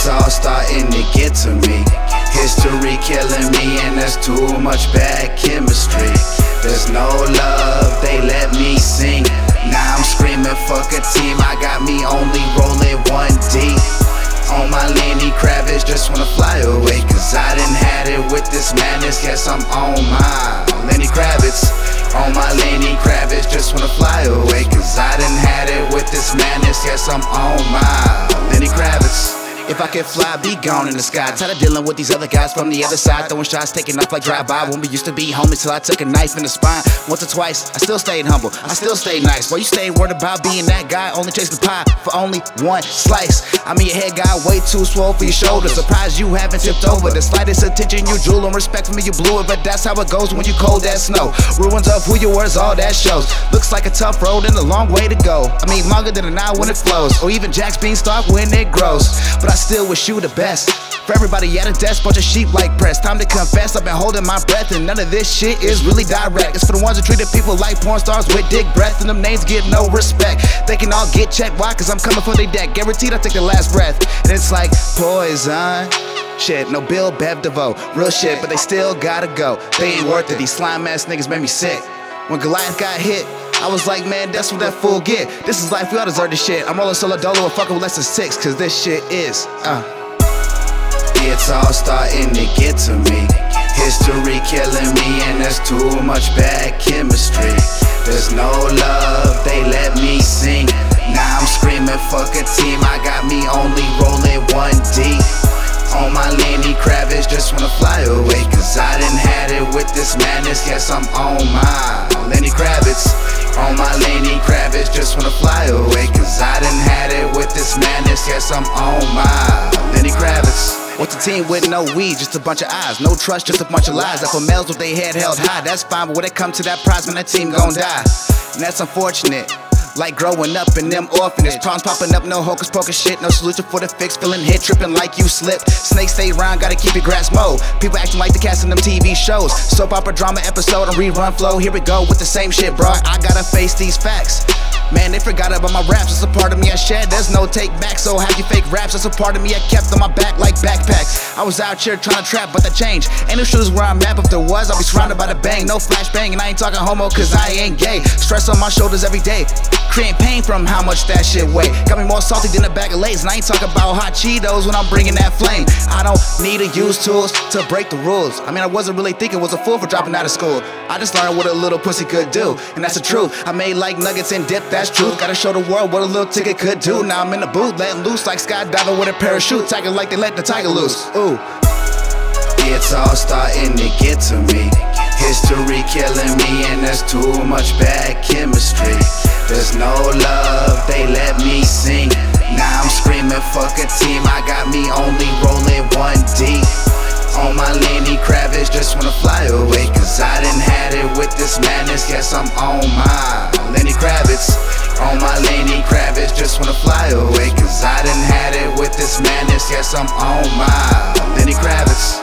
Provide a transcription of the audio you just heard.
It's all starting to get to me. History killing me, and there's too much bad chemistry. There's no love, they let me sing. Now I'm screaming, fuck a team. I got me only rolling one deep. On my Lenny Kravitz, just wanna fly away, cause I done had it with this madness. Yes, I'm on my Lenny Kravitz. On my Lenny Kravitz, just wanna fly away, cause I done had it with this madness. Yes, I'm on my Lenny Kravitz. If I could fly, be gone in the sky. Tired of dealing with these other guys from the other side, throwing shots, taking off like drive-by. When we used to be homies till I took a knife in the spine. Once or twice, I still stayed humble, I still stayed nice. While you stayed worried about being that guy, only chasing the pie for only one slice. I mean, your head got way too swole for your shoulders. Surprised you haven't tipped over. The slightest attention you drool, and respect for me you blew it. But that's how it goes when you cold as snow. Ruins of who you were is all that shows. Looks like a tough road and a long way to go. I mean, longer than an hour when it flows, or even Jack's beanstalk when it grows. But I still wish you the best. For everybody at a desk, bunch of sheep like press. Time to confess, I've been holding my breath, and none of this shit is really direct. It's for the ones that treated people like porn stars with dick breath, and them names get no respect. They can all get checked, why? Cause I'm coming for their deck. Guaranteed I take the last breath. And it's like poison. Shit, no Bill, Bev, DeVoe. Real shit, but they still gotta go. They ain't worth it, these slime ass niggas made me sick. When Goliath got hit, I was like, man, that's what that fool get. This is life, we all deserve this shit. I'm rolling solo dolo and fucking with less than 6, cause this shit is It's all starting to get to me. History killing me, and there's too much bad chemistry. There's no love, they let me sing. Now I'm screaming, fuck a team. I got me only rolling one deep. On my Lenny Kravitz, just wanna fly away, cause I done had it with this madness. Yes, I'm on my Lenny Kravitz. On my Lenny Kravitz, just wanna fly away, cause I done had it with this madness. Yes, I'm on my Lenny Kravitz. What's a team with no weed, just a bunch of eyes? No trust, just a bunch of lies. That for males with their head held high, that's fine, but when it comes to that prize, man, that team gon' die. And that's unfortunate. Like growing up in them orphanage. Problems popping up, no hocus pocus shit. No solution for the fix, feeling hit, tripping like you slipped. Snakes stay round, gotta keep it grass mode. People acting like the cast in them TV shows. Soap opera drama episode on rerun flow. Here we go with the same shit, bro. I gotta face these facts. Man, they forgot about my raps, it's a part of me I shed, there's no take back. So have you fake raps, that's a part of me I kept on my back like backpacks. I was out here trying to trap, but that changed. Ain't no shooters where I'm at, but if there was, I'll be surrounded by the bang. No flashbang, and I ain't talking homo, cause I ain't gay. Stress on my shoulders every day, creating pain from how much that shit weigh. Got me more salty than a bag of Lay's, and I ain't talking about hot Cheetos when I'm bringing that flame. I don't need to use tools to break the rules. I mean, I wasn't really thinking was a fool for dropping out of school. I just learned what a little pussy could do, and that's the truth. I made like nuggets and dip, that's true. Gotta show the world what a little ticket could do. Now I'm in the booth, letting loose like skydiving with a parachute, tagging like they let the tiger loose. Ooh. It's all starting to get to me. History killing me, and there's too much bad chemistry. There's no love, they let me sing. Now I'm screaming, fuck a team. I got me only rolling one deep. On my Lenny Kravitz, just wanna fly away, cause I done had it with this madness. Yes, I'm on my Lenny Kravitz. On my Lenny Kravitz, just wanna fly away, cause I done had it with this madness. Yes, I'm on my Lenny Kravitz.